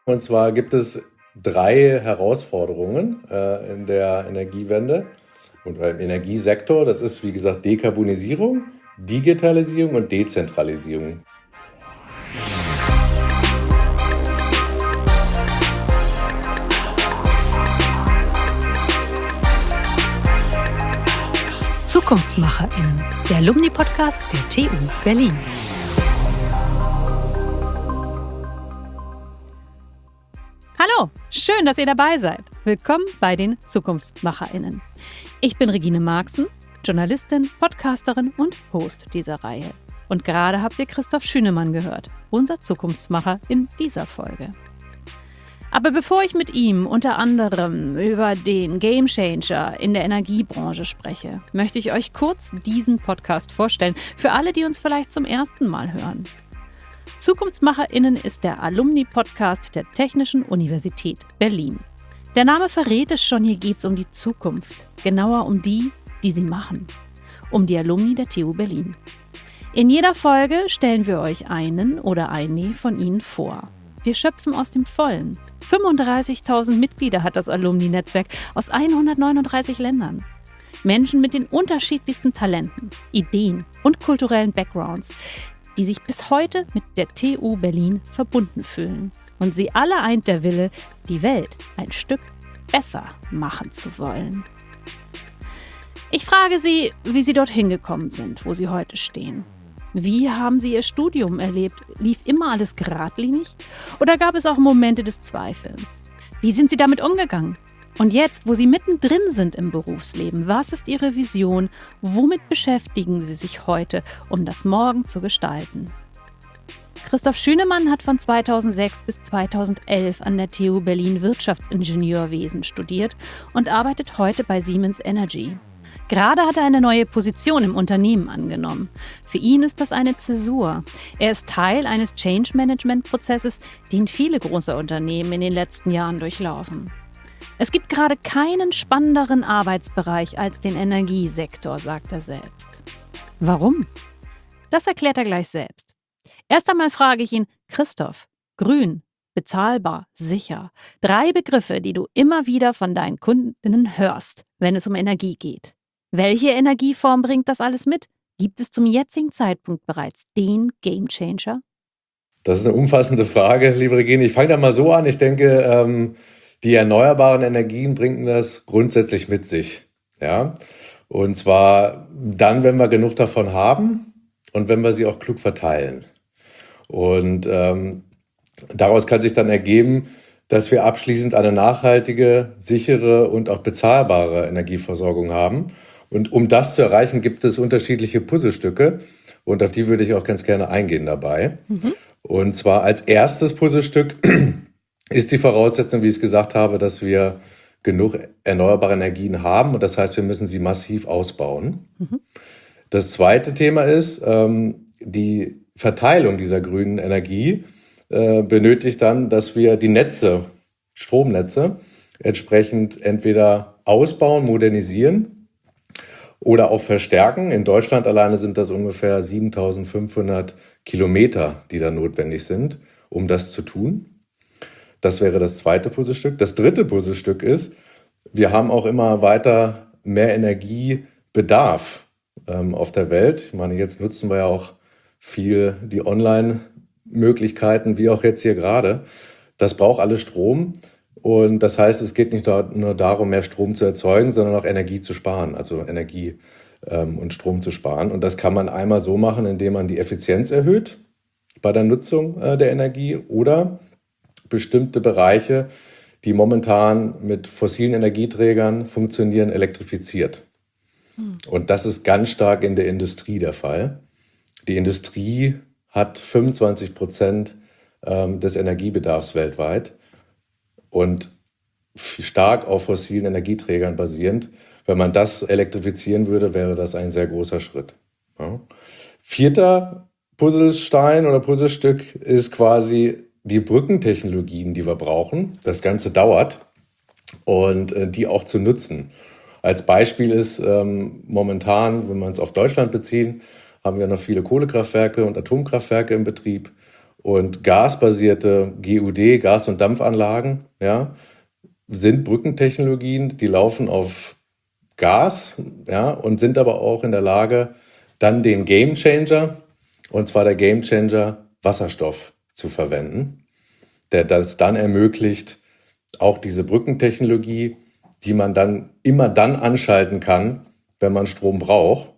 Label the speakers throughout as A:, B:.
A: Und zwar gibt es 3 Herausforderungen in der Energiewende oder im Energiesektor. Das ist, wie gesagt, Dekarbonisierung, Digitalisierung und Dezentralisierung.
B: ZukunftsmacherInnen, der Alumni-Podcast der TU Berlin. Hallo, schön, dass ihr dabei seid. Willkommen bei den ZukunftsmacherInnen. Ich bin Regine Marxen, Journalistin, Podcasterin und Host dieser Reihe. Und gerade habt ihr Christoph Schünemann gehört, unser Zukunftsmacher in dieser Folge. Aber bevor ich mit ihm unter anderem über den Gamechanger in der Energiebranche spreche, möchte ich euch kurz diesen Podcast vorstellen, für alle, die uns vielleicht zum ersten Mal hören. ZukunftsmacherInnen ist der Alumni-Podcast der Technischen Universität Berlin. Der Name verrät es schon, hier geht es um die Zukunft, genauer um die sie machen, um die Alumni der TU Berlin. In jeder Folge stellen wir euch einen oder eine von ihnen vor. Wir schöpfen aus dem Vollen. 35.000 Mitglieder hat das Alumni-Netzwerk aus 139 Ländern. Menschen mit den unterschiedlichsten Talenten, Ideen und kulturellen Backgrounds, die sich bis heute mit der TU Berlin verbunden fühlen. Und sie alle eint der Wille, die Welt ein Stück besser machen zu wollen. Ich frage Sie, wie Sie dorthin gekommen sind, wo Sie heute stehen. Wie haben Sie Ihr Studium erlebt? Lief immer alles geradlinig? Oder gab es auch Momente des Zweifelns? Wie sind Sie damit umgegangen? Und jetzt, wo Sie mittendrin sind im Berufsleben, was ist Ihre Vision? Womit beschäftigen Sie sich heute, um das Morgen zu gestalten? Christoph Schünemann hat von 2006 bis 2011 an der TU Berlin Wirtschaftsingenieurwesen studiert und arbeitet heute bei Siemens Energy. Gerade hat er eine neue Position im Unternehmen angenommen. Für ihn ist das eine Zäsur. Er ist Teil eines Change-Management-Prozesses, den viele große Unternehmen in den letzten Jahren durchlaufen. Es gibt gerade keinen spannenderen Arbeitsbereich als den Energiesektor, sagt er selbst. Warum? Das erklärt er gleich selbst. Erst einmal frage ich ihn, Christoph, grün, bezahlbar, sicher. 3 Begriffe, die du immer wieder von deinen Kundinnen hörst, wenn es um Energie geht. Welche Energieform bringt das alles mit? Gibt es zum jetzigen Zeitpunkt bereits den Gamechanger?
A: Das ist eine umfassende Frage, liebe Regine. Ich fange da mal so an. Ich denke, die erneuerbaren Energien bringen das grundsätzlich mit sich. Ja? Und zwar dann, wenn wir genug davon haben und wenn wir sie auch klug verteilen. Und daraus kann sich dann ergeben, dass wir abschließend eine nachhaltige, sichere und auch bezahlbare Energieversorgung haben. Und um das zu erreichen, gibt es unterschiedliche Puzzlestücke. Und auf die würde ich auch ganz gerne eingehen dabei. Und zwar als erstes Puzzlestück ist die Voraussetzung, wie ich es gesagt habe, dass wir genug erneuerbare Energien haben. Und das heißt, wir müssen sie massiv ausbauen. Das zweite Thema ist, die Verteilung dieser grünen Energie benötigt dann, dass wir die Netze, Stromnetze, entsprechend entweder ausbauen, modernisieren oder auch verstärken. In Deutschland alleine sind das ungefähr 7.500 Kilometer, die da notwendig sind, um das zu tun. Das wäre das zweite Puzzlestück. Das dritte Puzzlestück ist, wir haben auch immer weiter mehr Energiebedarf auf der Welt. Ich meine, jetzt nutzen wir ja auch viel die Online-Möglichkeiten, wie auch jetzt hier gerade. Das braucht alles Strom. Und das heißt, es geht nicht nur darum, mehr Strom zu erzeugen, sondern auch Energie zu sparen, also Energie und Strom zu sparen. Und das kann man einmal so machen, indem man die Effizienz erhöht bei der Nutzung der Energie oder bestimmte Bereiche, die momentan mit fossilen Energieträgern funktionieren, elektrifiziert. Und das ist ganz stark in der Industrie der Fall. Die Industrie hat 25% des Energiebedarfs weltweit und stark auf fossilen Energieträgern basierend. Wenn man das elektrifizieren würde, wäre das ein sehr großer Schritt. Ja. 4. Puzzlestein oder Puzzlestück ist quasi die Brückentechnologien, die wir brauchen. Das Ganze dauert und die auch zu nutzen. Als Beispiel ist momentan, wenn wir es auf Deutschland beziehen, haben wir noch viele Kohlekraftwerke und Atomkraftwerke im Betrieb. Und gasbasierte GUD, Gas- und Dampfanlagen, ja, sind Brückentechnologien, die laufen auf Gas, ja, und sind aber auch in der Lage, dann den Gamechanger, und zwar der Gamechanger Wasserstoff zu verwenden, der das dann ermöglicht, auch diese Brückentechnologie, die man dann immer dann anschalten kann, wenn man Strom braucht,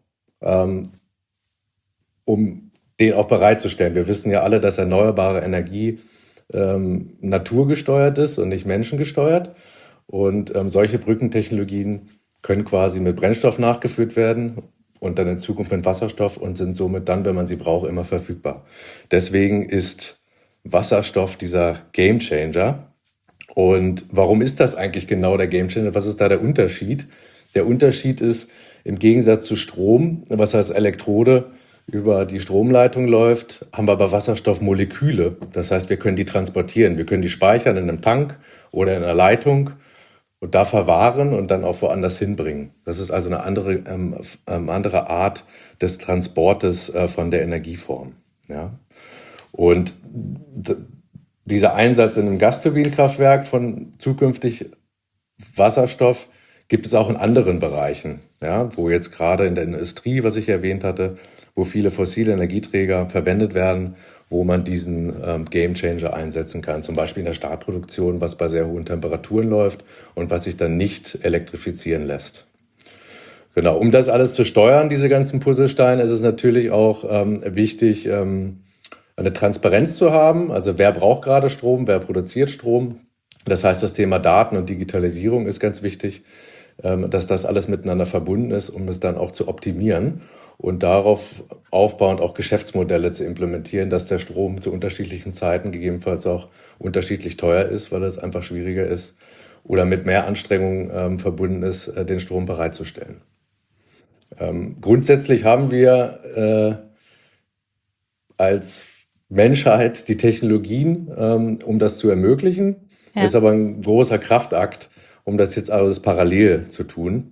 A: um den auch bereitzustellen. Wir wissen ja alle, dass erneuerbare Energie naturgesteuert ist und nicht menschengesteuert. Und solche Brückentechnologien können quasi mit Brennstoff nachgeführt werden und dann in Zukunft mit Wasserstoff und sind somit dann, wenn man sie braucht, immer verfügbar. Deswegen ist Wasserstoff dieser Gamechanger. Und warum ist das eigentlich genau der Gamechanger? Was ist da der Unterschied? Der Unterschied ist, im Gegensatz zu Strom, was als Elektrode über die Stromleitung läuft, haben wir bei Wasserstoff Moleküle. Das heißt, wir können die transportieren. Wir können die speichern in einem Tank oder in einer Leitung und da verwahren und dann auch woanders hinbringen. Das ist also eine andere Art des Transportes von der Energieform. Ja? Und dieser Einsatz in einem Gasturbinenkraftwerk von zukünftig Wasserstoff gibt es auch in anderen Bereichen, ja, wo jetzt gerade in der Industrie, was ich erwähnt hatte, wo viele fossile Energieträger verwendet werden, wo man diesen Gamechanger einsetzen kann. Zum Beispiel in der Stahlproduktion, was bei sehr hohen Temperaturen läuft und was sich dann nicht elektrifizieren lässt. Genau, um das alles zu steuern, diese ganzen Puzzlesteine, ist es natürlich auch wichtig, eine Transparenz zu haben. Also wer braucht gerade Strom, wer produziert Strom. Das heißt, das Thema Daten und Digitalisierung ist ganz wichtig, dass das alles miteinander verbunden ist, um es dann auch zu optimieren und darauf aufbauend auch Geschäftsmodelle zu implementieren, dass der Strom zu unterschiedlichen Zeiten gegebenenfalls auch unterschiedlich teuer ist, weil es einfach schwieriger ist oder mit mehr Anstrengungen verbunden ist, den Strom bereitzustellen. Grundsätzlich haben wir als Menschheit die Technologien, um das zu ermöglichen. Ja. Ist aber ein großer Kraftakt, um das jetzt alles parallel zu tun.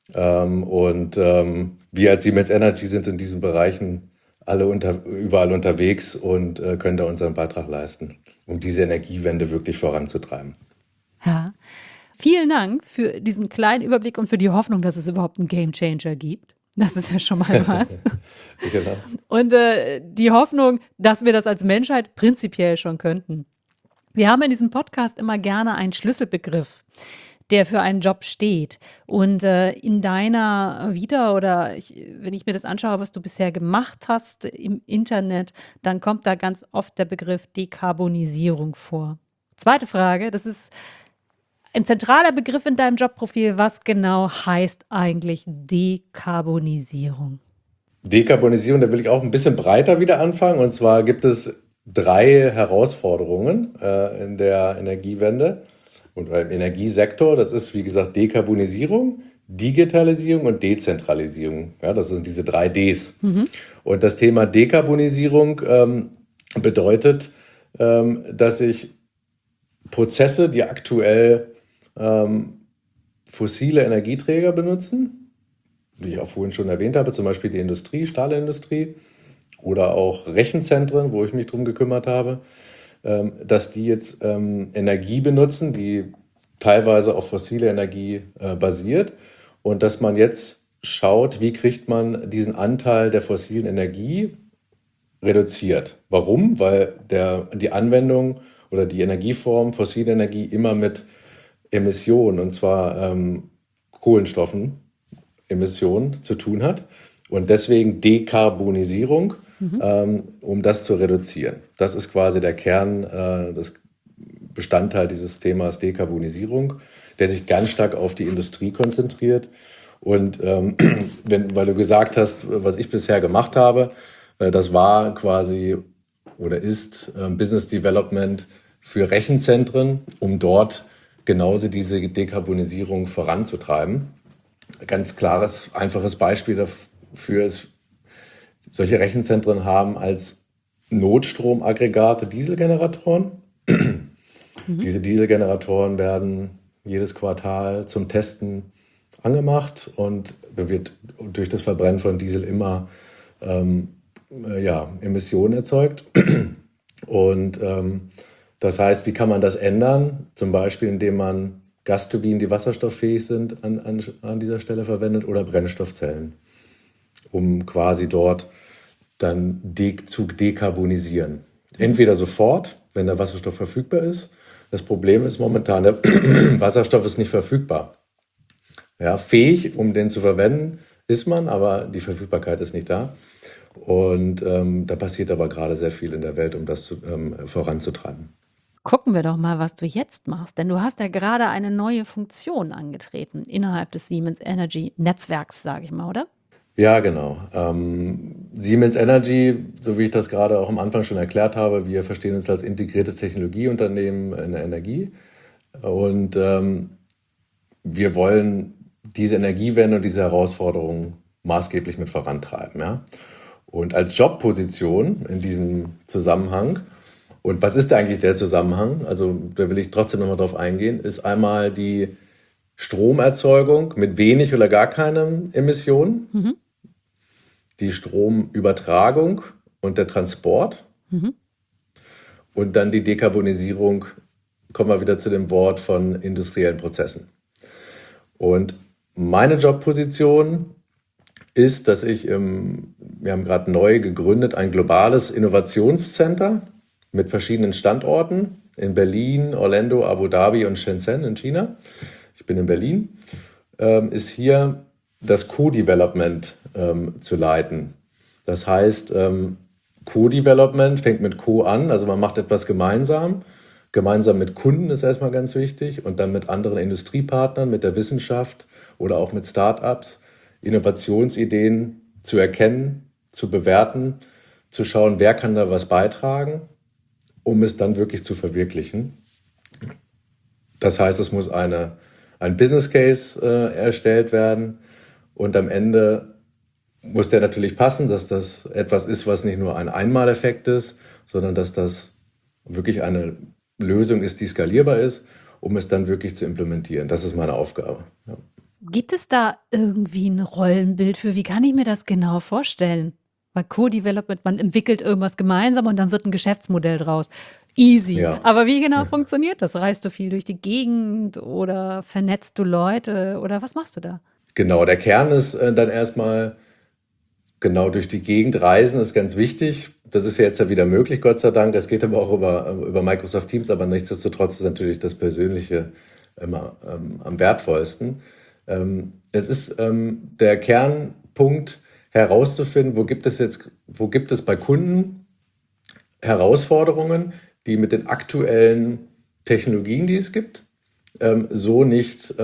A: Wir als Siemens Energy sind in diesen Bereichen alle überall unterwegs und können da unseren Beitrag leisten, um diese Energiewende wirklich voranzutreiben.
B: Ja. Vielen Dank für diesen kleinen Überblick und für die Hoffnung, dass es überhaupt einen Gamechanger gibt. Das ist ja schon mal was. Genau. Und die Hoffnung, dass wir das als Menschheit prinzipiell schon könnten. Wir haben in diesem Podcast immer gerne einen Schlüsselbegriff, der für einen Job steht. Und in deiner Vita oder wenn ich mir das anschaue, was du bisher gemacht hast im Internet, dann kommt da ganz oft der Begriff Dekarbonisierung vor. Zweite Frage, das ist ein zentraler Begriff in deinem Jobprofil. Was genau heißt eigentlich Dekarbonisierung?
A: Dekarbonisierung, da will ich auch ein bisschen breiter wieder anfangen. Und zwar gibt es 3 Herausforderungen in der Energiewende und im Energiesektor. Das ist, wie gesagt, Dekarbonisierung, Digitalisierung und Dezentralisierung. Ja, das sind diese 3 Ds. Mhm. Und das Thema Dekarbonisierung bedeutet, dass ich Prozesse, die aktuell fossile Energieträger benutzen, wie ich auch vorhin schon erwähnt habe, zum Beispiel die Industrie, Stahlindustrie oder auch Rechenzentren, wo ich mich drum gekümmert habe, dass die jetzt Energie benutzen, die teilweise auf fossile Energie basiert und dass man jetzt schaut, wie kriegt man diesen Anteil der fossilen Energie reduziert. Warum? Weil die Anwendung oder die Energieform fossile Energie immer mit Emissionen, und zwar Kohlenstoffen, Emissionen zu tun hat und deswegen Dekarbonisierung, um das zu reduzieren. Das ist quasi der Kern, das Bestandteil dieses Themas Dekarbonisierung, der sich ganz stark auf die Industrie konzentriert. Und weil du gesagt hast, was ich bisher gemacht habe, das war quasi oder ist Business Development für Rechenzentren, um dort genauso diese Dekarbonisierung voranzutreiben. Ganz klares, einfaches Beispiel dafür ist, solche Rechenzentren haben als Notstromaggregate Dieselgeneratoren. Diese Dieselgeneratoren werden jedes Quartal zum Testen angemacht und da wird durch das Verbrennen von Diesel immer Emissionen erzeugt. Und das heißt, wie kann man das ändern? Zum Beispiel, indem man Gasturbinen, die wasserstofffähig sind, an dieser Stelle verwendet oder Brennstoffzellen, um quasi dort dann zu dekarbonisieren. Entweder sofort, wenn der Wasserstoff verfügbar ist. Das Problem ist momentan, der Wasserstoff ist nicht verfügbar. Ja, fähig, um den zu verwenden, ist man, aber die Verfügbarkeit ist nicht da. Und da passiert aber gerade sehr viel in der Welt, um das voranzutreiben.
B: Gucken wir doch mal, was du jetzt machst, denn du hast ja gerade eine neue Funktion angetreten innerhalb des Siemens Energy Netzwerks, sage ich mal, oder?
A: Ja, genau. Siemens Energy, so wie ich das gerade auch am Anfang schon erklärt habe, wir verstehen uns als integriertes Technologieunternehmen in der Energie. Und wir wollen diese Energiewende und diese Herausforderungen maßgeblich mit vorantreiben. Ja? Und als Jobposition in diesem Zusammenhang, und was ist eigentlich der Zusammenhang? Also da will ich trotzdem nochmal drauf eingehen, ist einmal die Stromerzeugung mit wenig oder gar keinen Emissionen, die Stromübertragung und der Transport und dann die Dekarbonisierung, kommen wir wieder zu dem Wort von industriellen Prozessen. Und meine Jobposition ist, dass wir haben gerade neu gegründet, ein globales Innovationscenter mit verschiedenen Standorten in Berlin, Orlando, Abu Dhabi und Shenzhen in China. Ich bin in Berlin, ist hier das Co-Development zu leiten. Das heißt, Co-Development fängt mit Co an, also man macht etwas gemeinsam. Gemeinsam mit Kunden ist erstmal ganz wichtig und dann mit anderen Industriepartnern, mit der Wissenschaft oder auch mit Startups, Innovationsideen zu erkennen, zu bewerten, zu schauen, wer kann da was beitragen, um es dann wirklich zu verwirklichen. Das heißt, es muss ein Business Case erstellt werden und am Ende muss der natürlich passen, dass das etwas ist, was nicht nur ein Einmaleffekt ist, sondern dass das wirklich eine Lösung ist, die skalierbar ist, um es dann wirklich zu implementieren. Das ist meine Aufgabe. Ja.
B: Gibt es da irgendwie ein Rollenbild für? Wie kann ich mir das genau vorstellen? Bei Co-Development, man entwickelt irgendwas gemeinsam und dann wird ein Geschäftsmodell draus. Easy.
A: Ja.
B: Aber wie genau funktioniert das? Reist du viel durch die Gegend oder vernetzt du Leute oder was machst du da?
A: Genau, der Kern ist dann erstmal genau durch die Gegend reisen, ist ganz wichtig. Das ist ja jetzt ja wieder möglich, Gott sei Dank. Es geht aber auch über Microsoft Teams, aber nichtsdestotrotz ist natürlich das Persönliche immer am wertvollsten. Es ist der Kernpunkt herauszufinden, wo gibt es bei Kunden Herausforderungen, die mit den aktuellen Technologien, die es gibt, so nicht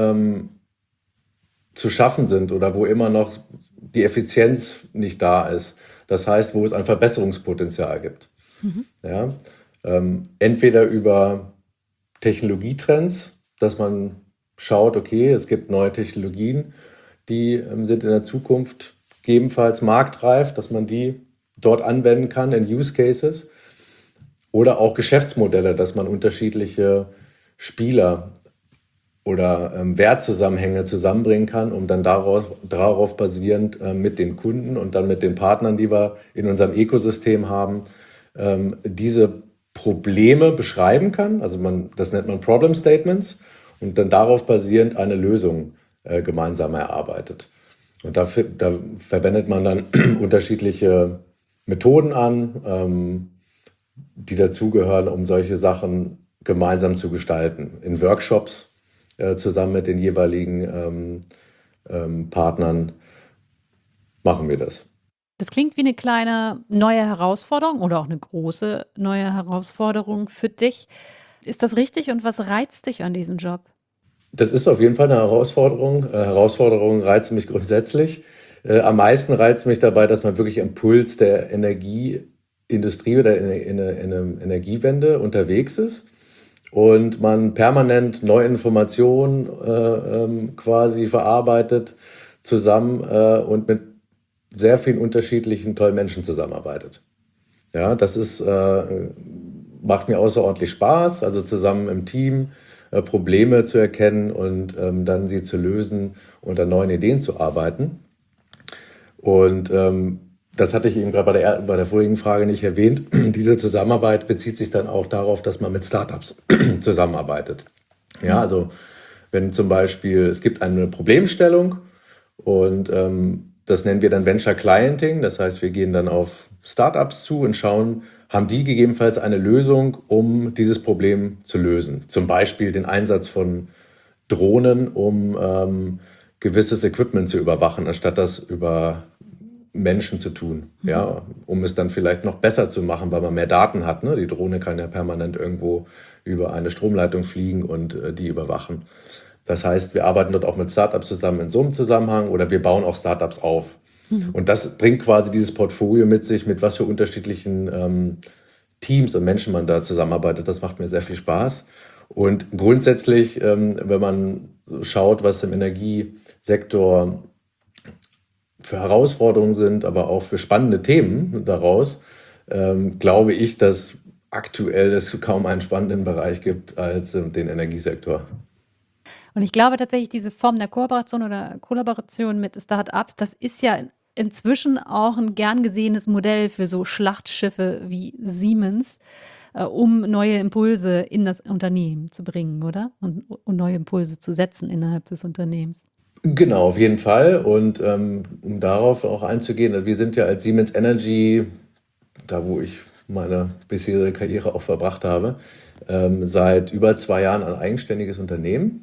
A: zu schaffen sind oder wo immer noch die Effizienz nicht da ist. Das heißt, wo es ein Verbesserungspotenzial gibt. Ja? Entweder über Technologietrends, dass man schaut, okay, es gibt neue Technologien, die sind in der Zukunft gegebenenfalls marktreif, dass man die dort anwenden kann in Use Cases. Oder auch Geschäftsmodelle, dass man unterschiedliche Spieler oder Wertzusammenhänge zusammenbringen kann, um dann darauf basierend mit den Kunden und dann mit den Partnern, die wir in unserem Ökosystem haben, diese Probleme beschreiben kann. Also das nennt man Problem Statements und dann darauf basierend eine Lösung gemeinsam erarbeitet. Und da verwendet man dann unterschiedliche Methoden an, die dazugehören, um solche Sachen gemeinsam zu gestalten. In Workshops zusammen mit den jeweiligen Partnern machen wir das.
B: Das klingt wie eine kleine neue Herausforderung oder auch eine große neue Herausforderung für dich. Ist das richtig und was reizt dich an diesem Job?
A: Das ist auf jeden Fall eine Herausforderung. Herausforderungen reizen mich grundsätzlich. Am meisten reizt mich dabei, dass man wirklich am Puls der Energieindustrie oder in einer Energiewende unterwegs ist und man permanent neue Informationen quasi verarbeitet zusammen und mit sehr vielen unterschiedlichen tollen Menschen zusammenarbeitet. Ja, das macht mir außerordentlich Spaß, also zusammen im Team Probleme zu erkennen und dann sie zu lösen und an neuen Ideen zu arbeiten. Und Das hatte ich eben gerade bei der vorigen Frage nicht erwähnt. Diese Zusammenarbeit bezieht sich dann auch darauf, dass man mit Startups zusammenarbeitet. Ja, also wenn zum Beispiel es gibt eine Problemstellung und das nennen wir dann Venture Clienting. Das heißt, wir gehen dann auf Startups zu und schauen, haben die gegebenenfalls eine Lösung, um dieses Problem zu lösen. Zum Beispiel den Einsatz von Drohnen, um gewisses Equipment zu überwachen, anstatt das über Menschen zu tun, ja, um es dann vielleicht noch besser zu machen, weil man mehr Daten hat. Ne? Die Drohne kann ja permanent irgendwo über eine Stromleitung fliegen und die überwachen. Das heißt, wir arbeiten dort auch mit Startups zusammen in so einem Zusammenhang oder wir bauen auch Startups auf. Und das bringt quasi dieses Portfolio mit sich, mit was für unterschiedlichen Teams und Menschen man da zusammenarbeitet. Das macht mir sehr viel Spaß. Und grundsätzlich, wenn man schaut, was im Energiesektor für Herausforderungen sind, aber auch für spannende Themen daraus, glaube ich, dass aktuell es kaum einen spannenden Bereich gibt als den Energiesektor.
B: Und ich glaube tatsächlich, diese Form der Kooperation oder Kollaboration mit Start-ups, das ist ja inzwischen auch ein gern gesehenes Modell für so Schlachtschiffe wie Siemens, um neue Impulse in das Unternehmen zu bringen, oder? Und neue Impulse zu setzen innerhalb des Unternehmens.
A: Genau, auf jeden Fall. Und um darauf auch einzugehen, also wir sind ja als Siemens Energy, da wo ich meine bisherige Karriere auch verbracht habe, seit über 2 Jahren ein eigenständiges Unternehmen.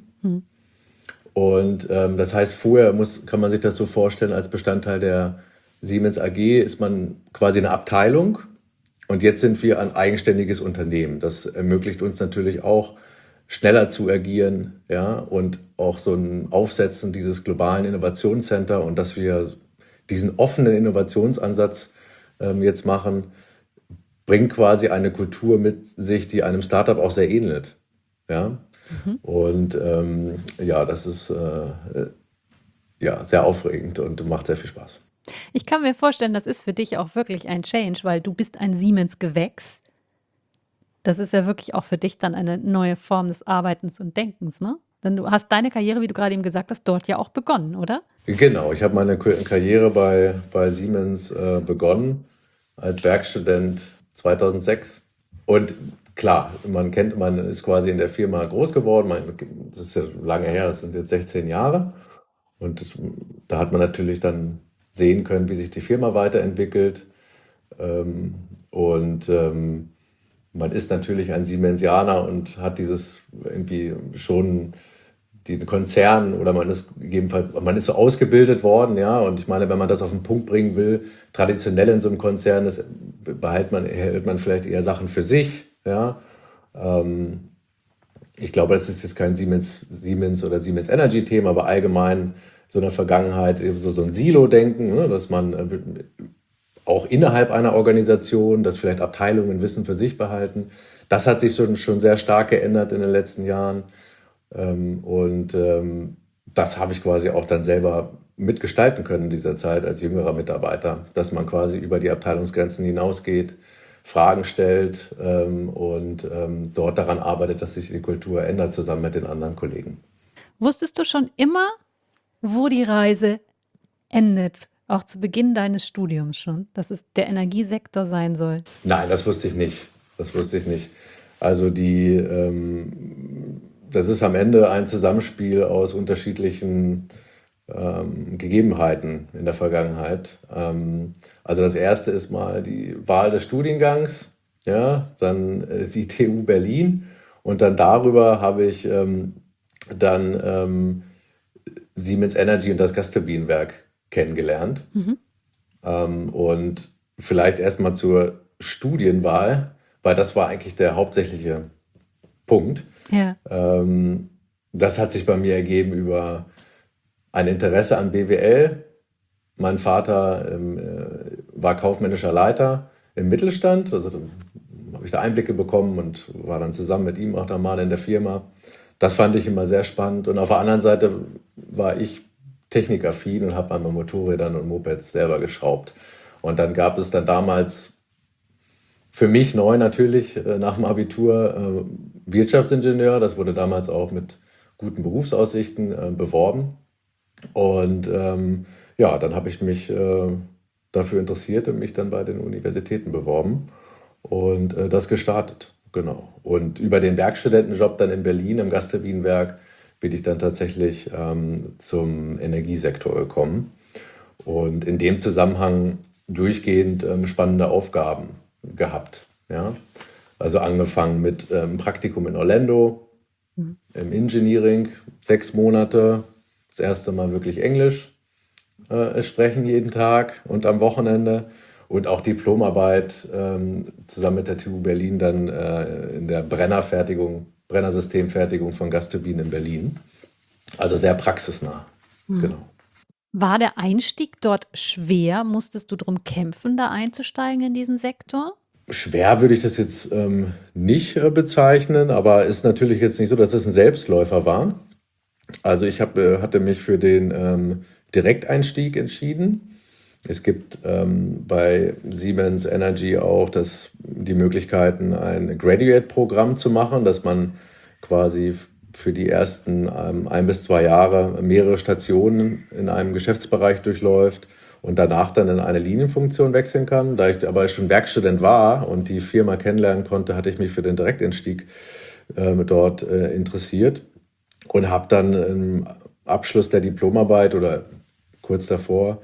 A: Und das heißt, vorher kann man sich das so vorstellen, als Bestandteil der Siemens AG ist man quasi eine Abteilung und jetzt sind wir ein eigenständiges Unternehmen. Das ermöglicht uns natürlich auch, schneller zu agieren, ja, und auch so ein Aufsetzen dieses globalen Innovationscenter und dass wir diesen offenen Innovationsansatz jetzt machen, bringt quasi eine Kultur mit sich, die einem Startup auch sehr ähnelt. Ja? Und ja, das ist ja, sehr aufregend und macht sehr viel Spaß.
B: Ich kann mir vorstellen, das ist für dich auch wirklich ein Change, weil du bist ein Siemens-Gewächs. Das ist ja wirklich auch für dich dann eine neue Form des Arbeitens und Denkens, ne? Denn du hast deine Karriere, wie du gerade eben gesagt hast, dort ja auch begonnen, oder?
A: Genau, ich habe meine Karriere bei Siemens begonnen als Werkstudent 2006. Und klar, man ist quasi in der Firma groß geworden. Das ist ja lange her, das sind jetzt 16 Jahre. Und da hat man natürlich dann sehen können, wie sich die Firma weiterentwickelt. Und man ist natürlich ein Siemensianer und hat dieses irgendwie schon den Konzern oder man ist so ausgebildet worden, ja. Und ich meine, wenn man das auf den Punkt bringen will, traditionell in so einem Konzern, hält man vielleicht eher Sachen für sich, ja. Ich glaube, das ist jetzt kein Siemens oder Siemens Energy Thema, aber allgemein so in der Vergangenheit so ein Silo-Denken, ne, dass man auch innerhalb einer Organisation, dass vielleicht Abteilungen Wissen für sich behalten. Das hat sich schon sehr stark geändert in den letzten Jahren. Das habe ich quasi auch dann selber mitgestalten können in dieser Zeit als jüngerer Mitarbeiter, dass man quasi über die Abteilungsgrenzen hinausgeht, Fragen stellt und dort daran arbeitet, dass sich die Kultur ändert, zusammen mit den anderen Kollegen.
B: Wusstest du schon immer, wo die Reise endet? Auch zu Beginn deines Studiums schon, dass es der Energiesektor sein soll?
A: Nein, das wusste ich nicht. Also das ist am Ende ein Zusammenspiel aus unterschiedlichen Gegebenheiten in der Vergangenheit. Also das erste ist mal die Wahl des Studiengangs, ja, dann die TU Berlin und dann darüber habe ich dann Siemens Energy und das Gasturbinenwerk kennengelernt. Und vielleicht erstmal zur Studienwahl, weil das war eigentlich der hauptsächliche Punkt.
B: Ja.
A: Das hat sich bei mir ergeben über ein Interesse an BWL. Mein Vater war kaufmännischer Leiter im Mittelstand, also habe ich da Einblicke bekommen und war dann zusammen mit ihm auch da mal in der Firma. Das fand ich immer sehr spannend. Und auf der anderen Seite war ich technikaffin und habe an meinen Motorrädern und Mopeds selber geschraubt. Und dann gab es dann damals für mich neu natürlich nach dem Abitur Wirtschaftsingenieur. Das wurde damals auch mit guten Berufsaussichten beworben. Und ja, dann habe ich mich dafür interessiert und mich dann bei den Universitäten beworben und das gestartet. Genau. Und über den Werkstudentenjob dann in Berlin im Gasturbinenwerk bin ich dann tatsächlich zum Energiesektor gekommen und in dem Zusammenhang durchgehend spannende Aufgaben gehabt. Ja? Also angefangen mit Praktikum in Orlando, im Engineering, 6 Monate, das erste Mal wirklich Englisch sprechen jeden Tag und am Wochenende. Und auch Diplomarbeit zusammen mit der TU Berlin dann in der Brennersystemfertigung von Gasturbinen in Berlin. Also sehr praxisnah. Genau.
B: War der Einstieg dort schwer? Musstest du darum kämpfen, da einzusteigen in diesen Sektor?
A: Schwer würde ich das jetzt nicht bezeichnen, aber ist natürlich jetzt nicht so, dass es ein Selbstläufer war. Also ich hatte mich für den Direkteinstieg entschieden. Es gibt bei Siemens Energy auch die Möglichkeiten, ein Graduate-Programm zu machen, dass man quasi für die ersten 1 bis 2 Jahre mehrere Stationen in einem Geschäftsbereich durchläuft und danach dann in eine Linienfunktion wechseln kann. Da ich aber schon Werkstudent war und die Firma kennenlernen konnte, hatte ich mich für den Direkteinstieg dort interessiert und habe dann im Abschluss der Diplomarbeit oder kurz davor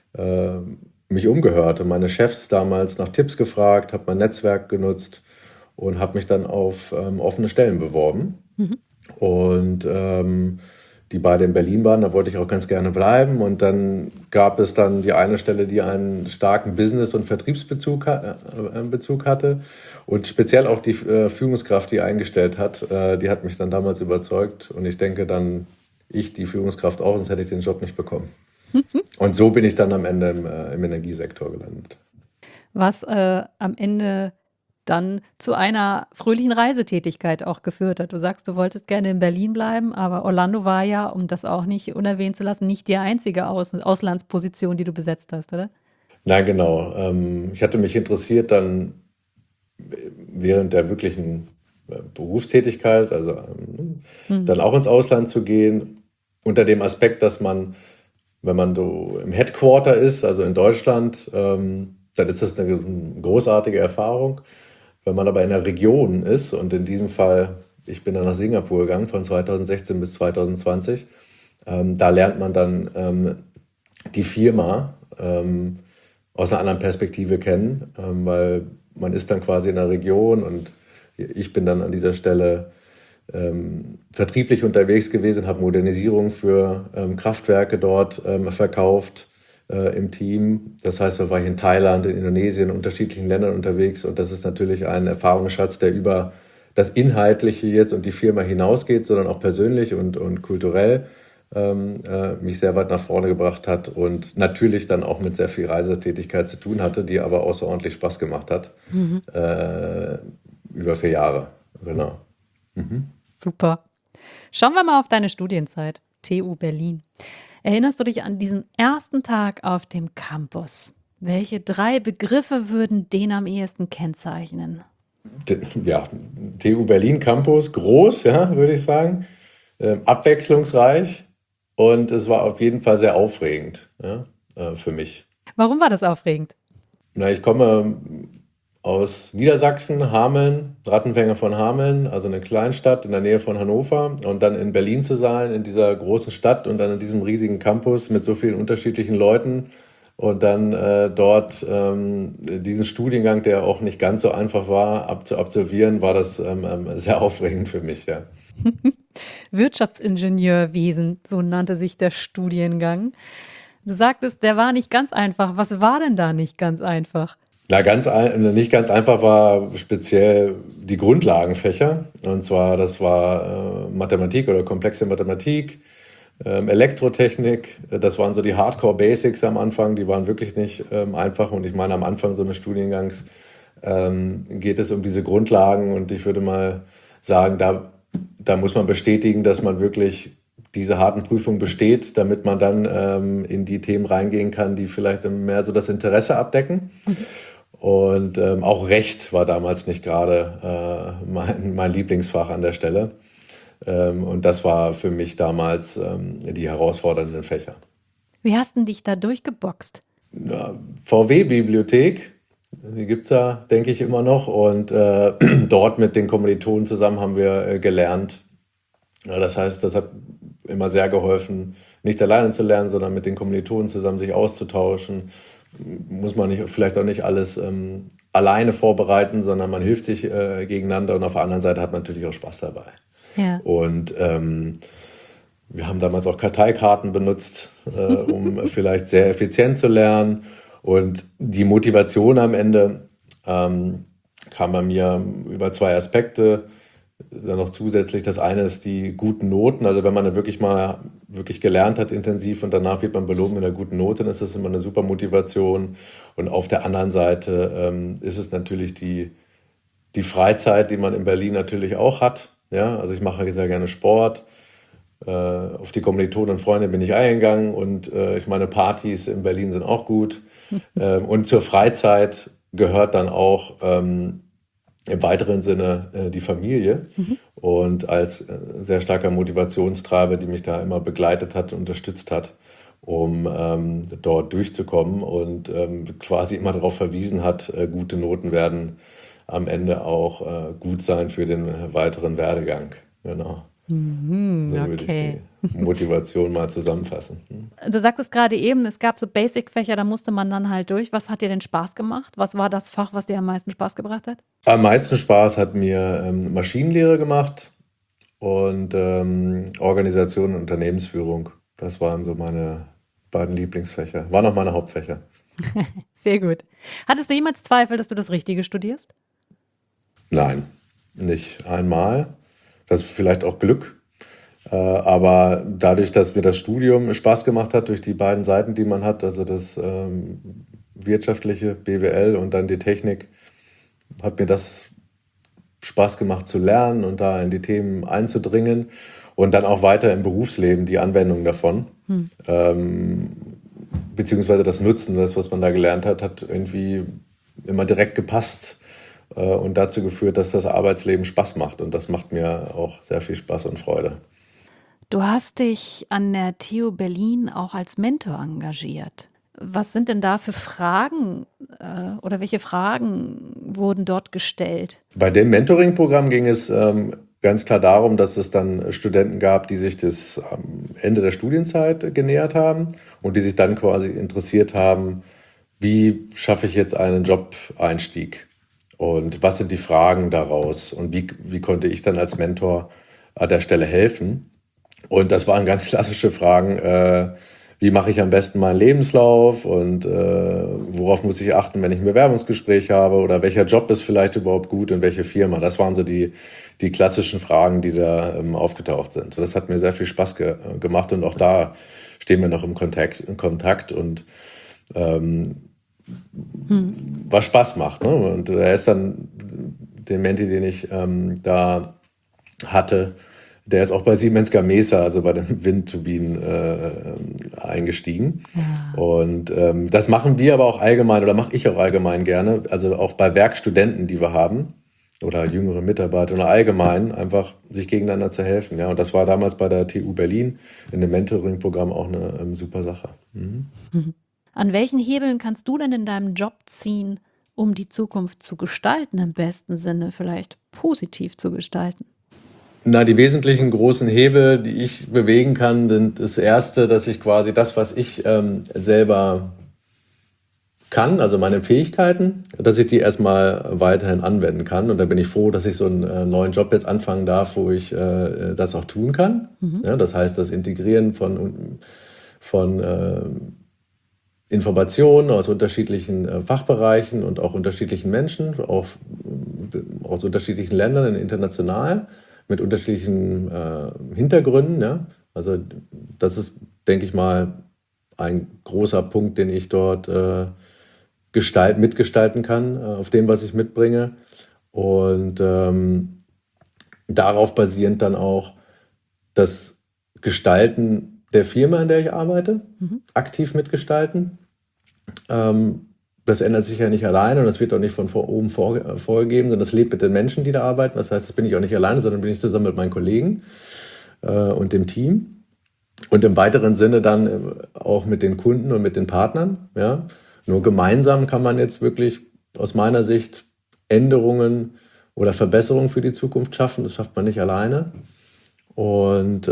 A: mich umgehört und meine Chefs damals nach Tipps gefragt, habe mein Netzwerk genutzt und habe mich dann auf offene Stellen beworben. Und die beide in Berlin waren, da wollte ich auch ganz gerne bleiben. Und dann gab es dann die eine Stelle, die einen starken Business- und Vertriebsbezug hatte. Und speziell auch die Führungskraft, die eingestellt hat, die hat mich dann damals überzeugt. Und ich denke dann, die Führungskraft auch, sonst hätte ich den Job nicht bekommen. Und so bin ich dann am Ende im Energiesektor gelandet.
B: Was am Ende dann zu einer fröhlichen Reisetätigkeit auch geführt hat. Du sagst, du wolltest gerne in Berlin bleiben, aber Orlando war ja, um das auch nicht unerwähnt zu lassen, nicht die einzige Auslandsposition, die du besetzt hast, oder?
A: Nein, genau. Ich hatte mich interessiert dann während der wirklichen Berufstätigkeit, also dann auch ins Ausland zu gehen, unter dem Aspekt, dass man, wenn man so im Headquarter ist, also in Deutschland, dann ist das eine großartige Erfahrung. Wenn man aber in der Region ist, und in diesem Fall, ich bin dann nach Singapur gegangen von 2016 bis 2020, da lernt man dann die Firma aus einer anderen Perspektive kennen, weil man ist dann quasi in der Region und ich bin dann an dieser Stelle vertrieblich unterwegs gewesen, habe Modernisierung für Kraftwerke dort verkauft im Team. Das heißt, da war ich in Thailand, in Indonesien, in unterschiedlichen Ländern unterwegs und das ist natürlich ein Erfahrungsschatz, der über das Inhaltliche jetzt und die Firma hinausgeht, sondern auch persönlich und kulturell mich sehr weit nach vorne gebracht hat und natürlich dann auch mit sehr viel Reisetätigkeit zu tun hatte, die aber außerordentlich Spaß gemacht hat. Über 4 Jahre, genau.
B: Super. Schauen wir mal auf deine Studienzeit, TU Berlin. Erinnerst du dich an diesen ersten Tag auf dem Campus? Welche 3 Begriffe würden den am ehesten kennzeichnen?
A: Ja, TU Berlin Campus, groß, ja, würde ich sagen, abwechslungsreich und es war auf jeden Fall sehr aufregend, ja, für mich.
B: Warum war das aufregend?
A: Na, ich komme aus Niedersachsen, Hameln, Rattenfänger von Hameln, also eine Kleinstadt in der Nähe von Hannover und dann in Berlin zu sein, in dieser großen Stadt und dann in diesem riesigen Campus mit so vielen unterschiedlichen Leuten und dann dort diesen Studiengang, der auch nicht ganz so einfach war, zu absolvieren, war das sehr aufregend für mich, ja.
B: Wirtschaftsingenieurwesen, so nannte sich der Studiengang. Du sagtest, der war nicht ganz einfach. Was war denn da nicht ganz einfach?
A: Na, nicht ganz einfach war speziell die Grundlagenfächer. Und zwar, das war Mathematik oder komplexe Mathematik, Elektrotechnik. Das waren so die Hardcore-Basics am Anfang. Die waren wirklich nicht einfach. Und ich meine, am Anfang so eines Studiengangs geht es um diese Grundlagen. Und ich würde mal sagen, da muss man bestätigen, dass man wirklich diese harten Prüfungen besteht, damit man dann in die Themen reingehen kann, die vielleicht mehr so das Interesse abdecken. Und auch Recht war damals nicht gerade mein Lieblingsfach an der Stelle. Und das war für mich damals die herausfordernden Fächer.
B: Wie hast du dich da durchgeboxt?
A: VW-Bibliothek, die gibt es ja, denke ich, immer noch. Und dort mit den Kommilitonen zusammen haben wir gelernt. Ja, das heißt, das hat immer sehr geholfen, nicht alleine zu lernen, sondern mit den Kommilitonen zusammen sich auszutauschen. Muss man vielleicht auch nicht alles alleine vorbereiten, sondern man hilft sich gegeneinander. Und auf der anderen Seite hat man natürlich auch Spaß dabei.
B: Ja.
A: Und wir haben damals auch Karteikarten benutzt, um vielleicht sehr effizient zu lernen. Und die Motivation am Ende kam bei mir über 2 Aspekte. Dann noch zusätzlich, das eine ist die guten Noten. Also wenn man dann wirklich gelernt hat intensiv und danach wird man belohnt mit einer guten Note, dann ist das immer eine super Motivation. Und auf der anderen Seite ist es natürlich die Freizeit, die man in Berlin natürlich auch hat. Ja, also ich mache sehr gerne Sport. Auf die Kommilitonen und Freunde bin ich eingegangen und ich meine, Partys in Berlin sind auch gut. Und zur Freizeit gehört dann auch im weiteren Sinne die Familie. Und als sehr starker Motivationstreiber, die mich da immer begleitet hat, unterstützt hat, um dort durchzukommen und quasi immer darauf verwiesen hat, gute Noten werden am Ende auch gut sein für den weiteren Werdegang. Genau. So würde ich
B: Okay.
A: die Motivation mal zusammenfassen.
B: Du sagtest gerade eben, es gab so Basic-Fächer, da musste man dann halt durch. Was hat dir denn Spaß gemacht? Was war das Fach, was dir am meisten Spaß gebracht hat?
A: Am meisten Spaß hat mir Maschinenlehre gemacht und Organisation und Unternehmensführung. Das waren so meine beiden Lieblingsfächer. Waren auch meine Hauptfächer.
B: Sehr gut. Hattest du jemals Zweifel, dass du das Richtige studierst?
A: Nein, nicht einmal. Das ist vielleicht auch Glück. Aber dadurch, dass mir das Studium Spaß gemacht hat, durch die beiden Seiten, die man hat, also das wirtschaftliche BWL und dann die Technik, hat mir das Spaß gemacht zu lernen und da in die Themen einzudringen und dann auch weiter im Berufsleben die Anwendung davon. Beziehungsweise das Nutzen, das, was man da gelernt hat, hat irgendwie immer direkt gepasst und dazu geführt, dass das Arbeitsleben Spaß macht. Und das macht mir auch sehr viel Spaß und Freude.
B: Du hast dich an der TU Berlin auch als Mentor engagiert. Was sind denn da für Fragen oder welche Fragen wurden dort gestellt?
A: Bei dem Mentoring-Programm ging es ganz klar darum, dass es dann Studenten gab, die sich das am Ende der Studienzeit genähert haben und die sich dann quasi interessiert haben, wie schaffe ich jetzt einen Job-Einstieg und was sind die Fragen daraus und wie konnte ich dann als Mentor an der Stelle helfen. Und das waren ganz klassische Fragen, wie mache ich am besten meinen Lebenslauf und worauf muss ich achten, wenn ich ein Bewerbungsgespräch habe oder welcher Job ist vielleicht überhaupt gut und welche Firma. Das waren so die klassischen Fragen, die da aufgetaucht sind. Das hat mir sehr viel Spaß gemacht und auch da stehen wir noch im Kontakt und was Spaß macht. Ne? Und er ist dann den Menti, den ich da hatte, der ist auch bei Siemens Gamesa, also bei den Windturbinen, eingestiegen.
B: Ja.
A: Und das machen wir aber auch allgemein oder mache ich auch allgemein gerne, also auch bei Werkstudenten, die wir haben oder jüngere Mitarbeiter oder allgemein einfach sich gegeneinander zu helfen. Ja? Und das war damals bei der TU Berlin in dem Mentoring-Programm auch eine super Sache.
B: An welchen Hebeln kannst du denn in deinem Job ziehen, um die Zukunft zu gestalten, im besten Sinne vielleicht positiv zu gestalten?
A: Na, die wesentlichen großen Hebel, die ich bewegen kann, sind das erste, dass ich quasi das, was ich selber kann, also meine Fähigkeiten, dass ich die erstmal weiterhin anwenden kann. Und da bin ich froh, dass ich so einen neuen Job jetzt anfangen darf, wo ich das auch tun kann. Ja, das heißt, das Integrieren von Informationen aus unterschiedlichen Fachbereichen und auch unterschiedlichen Menschen, auch aus unterschiedlichen Ländern, international, mit unterschiedlichen Hintergründen. Ja? Also das ist, denke ich mal, ein großer Punkt, den ich dort mitgestalten kann, auf dem, was ich mitbringe. Und darauf basierend dann auch das Gestalten der Firma, in der ich arbeite, aktiv mitgestalten. Das ändert sich ja nicht alleine und das wird auch nicht von oben vorgegeben, sondern das lebt mit den Menschen, die da arbeiten. Das heißt, das bin ich auch nicht alleine, sondern bin ich zusammen mit meinen Kollegen und dem Team. Und im weiteren Sinne dann auch mit den Kunden und mit den Partnern. Ja? Nur gemeinsam kann man jetzt wirklich aus meiner Sicht Änderungen oder Verbesserungen für die Zukunft schaffen. Das schafft man nicht alleine. Und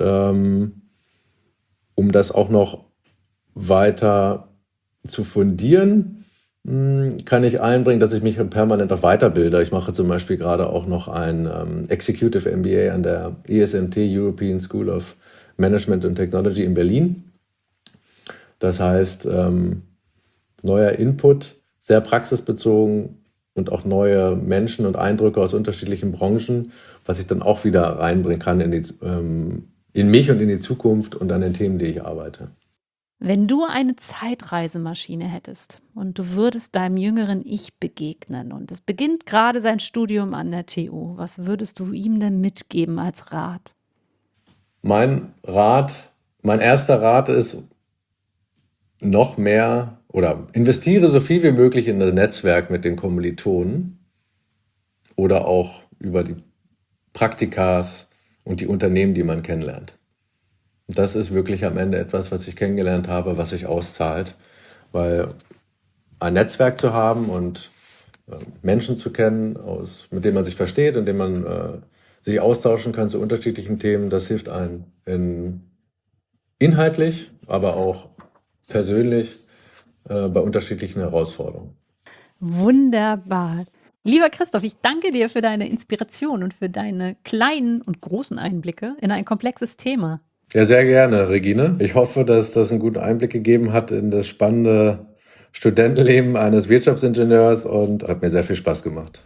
A: um das auch noch weiter zu fundieren, kann ich einbringen, dass ich mich permanent auch weiterbilde. Ich mache zum Beispiel gerade auch noch ein Executive MBA an der ESMT, European School of Management and Technology in Berlin. Das heißt, neuer Input, sehr praxisbezogen und auch neue Menschen und Eindrücke aus unterschiedlichen Branchen, was ich dann auch wieder reinbringen kann in mich und in die Zukunft und an den Themen, die ich arbeite.
B: Wenn du eine Zeitreisemaschine hättest und du würdest deinem jüngeren Ich begegnen und es beginnt gerade sein Studium an der TU, was würdest du ihm denn mitgeben als Rat?
A: Mein erster Rat ist, noch mehr oder investiere so viel wie möglich in das Netzwerk mit den Kommilitonen oder auch über die Praktikas und die Unternehmen, die man kennenlernt. Das ist wirklich am Ende etwas, was ich kennengelernt habe, was sich auszahlt, weil ein Netzwerk zu haben und Menschen zu kennen, mit denen man sich versteht und denen man sich austauschen kann zu unterschiedlichen Themen, das hilft einem inhaltlich, aber auch persönlich bei unterschiedlichen Herausforderungen.
B: Wunderbar. Lieber Christoph, ich danke dir für deine Inspiration und für deine kleinen und großen Einblicke in ein komplexes Thema.
A: Ja, sehr gerne, Regine. Ich hoffe, dass das einen guten Einblick gegeben hat in das spannende Studentenleben eines Wirtschaftsingenieurs und hat mir sehr viel Spaß gemacht.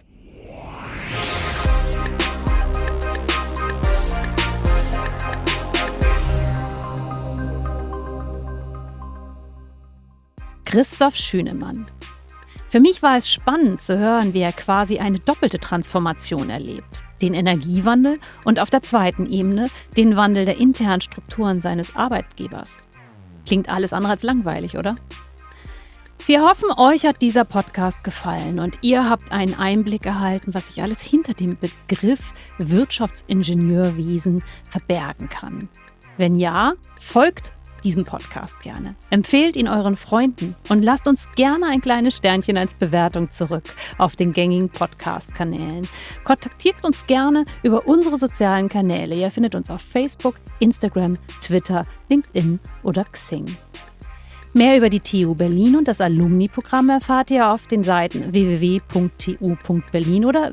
B: Christoph Schünemann. Für mich war es spannend zu hören, wie er quasi eine doppelte Transformation erlebt. Den Energiewandel und auf der zweiten Ebene den Wandel der internen Strukturen seines Arbeitgebers. Klingt alles andere als langweilig, oder? Wir hoffen, euch hat dieser Podcast gefallen und ihr habt einen Einblick erhalten, was sich alles hinter dem Begriff Wirtschaftsingenieurwesen verbergen kann. Wenn ja, folgt diesem Podcast gerne. Empfehlt ihn euren Freunden und lasst uns gerne ein kleines Sternchen als Bewertung zurück auf den gängigen Podcast-Kanälen. Kontaktiert uns gerne über unsere sozialen Kanäle. Ihr findet uns auf Facebook, Instagram, Twitter, LinkedIn oder Xing. Mehr über die TU Berlin und das Alumni-Programm erfahrt ihr auf den Seiten www.tu.berlin oder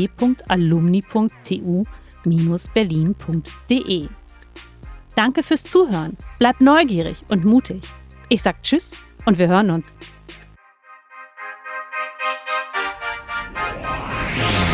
B: www.alumni.tu-berlin.de. Danke fürs Zuhören. Bleibt neugierig und mutig. Ich sag Tschüss und wir hören uns.